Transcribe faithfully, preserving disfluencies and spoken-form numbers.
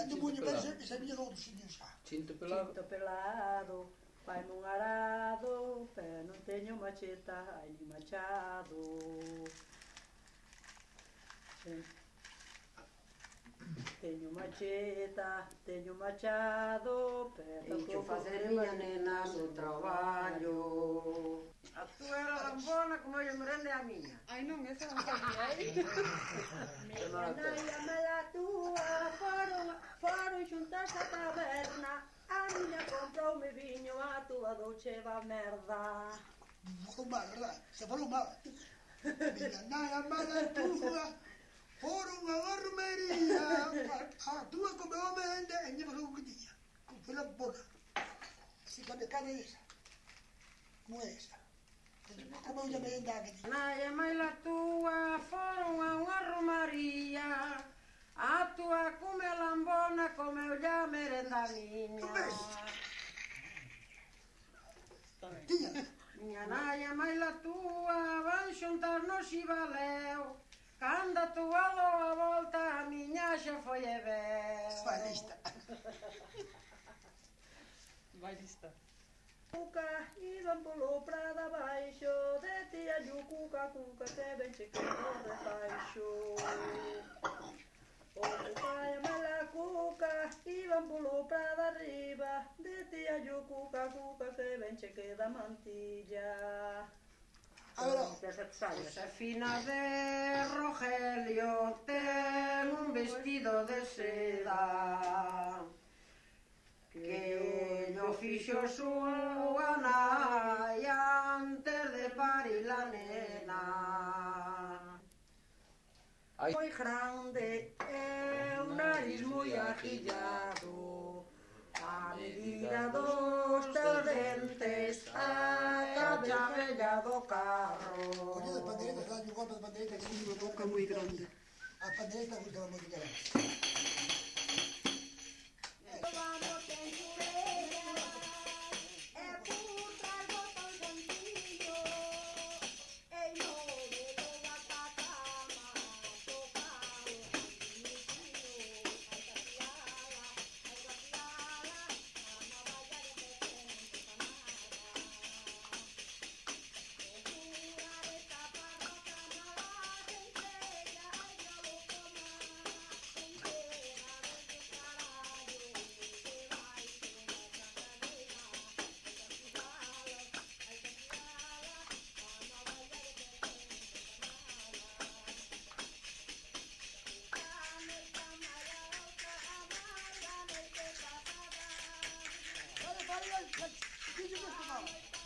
Cando muñe pensa que sabía do outro sitio xa. Chinto pelado. Chinto pelado, vai-me un arado, pero non teño macheta, ai ni machado. Teño macheta, teño machado, pero Encho facer miña nena no traballo. A túa era lambona como eu merende a miña. Ai non, esa non sabía, eh? Miña nai mela túa, foron, foron xuntas a taberna. A miña comproume viño, a túa douche va merda. Falou mal, verdad? Se falou mal. Miña nai a mala túa, foron a romería. A túa comeu a merenda e lle pasou o que tiña. Foi la boca. Se cambia cara esa. Como é esa? Comeu a merenda que tiña. Nai e maila túa foron a unha romaría. A túa come a lambona, comeu a merenda miña. Non ves? Tiña. Miña nai e maila túa van xuntar no xibaleo. Cando a túa dou a volta, a miña xa foi e veu. Vai lista. Vai lista. Cuca, iban polo prado abaixo, de tía yo cuca, cuca, que ben che quedou de baixo. O cuca e mala cuca, iban polo prado arriba, de tía yo cuca, cuca, que ben che queda mantilla. A ver, Josefina de Rogelio ten un vestido de seda que yo fixo súa nai antes de parir la nena. Ai. Moi grande e un nariz moi agillado, a medida dos teus dentes, a cabeza bella do carro. oye, de panderetas, dá un golpe de panderetas. Unha boca moi grande. A pandereta gusta moi grande. Vale, vale, vale, vale, vale, vale, vale, vale, vale,